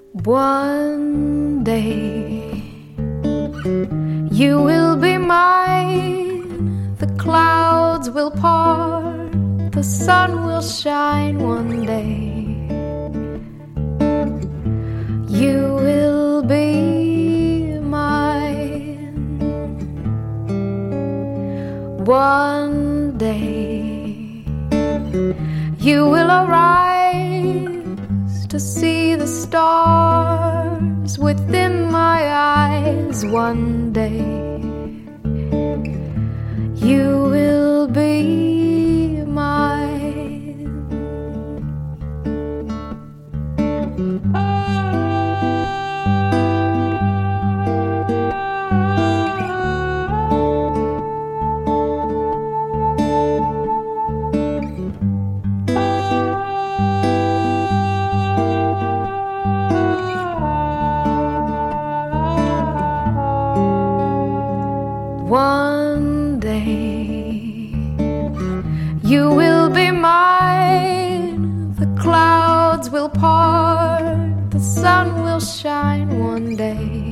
One day you will be mine. The clouds will part, the sun will shine one day. You will be mine. One day you will arise to see the stars within my eyes. One day you will be mine. One day you will be mine. The clouds will part, the sun will shine one day.